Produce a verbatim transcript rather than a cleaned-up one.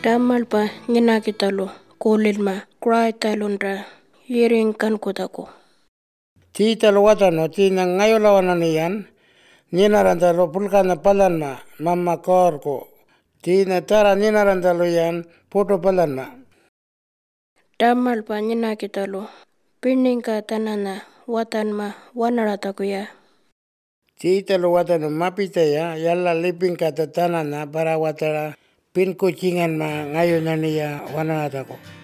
Damal pa nyina kitalo kolil ma krai talundra yiring kan kutako. Ti talo watano ti na ngayolawana niyan ninarantalo pulkana palan ma mama korko. Ti na tara ninarantalo yan poto palan ma. Damal pa nyina kitalo piningka tanana watan ma wanarataku ya. Ti talo watano mapita ya yalla liping kata tanana para watara pin kucingan ma ngayonani ya wanarataku.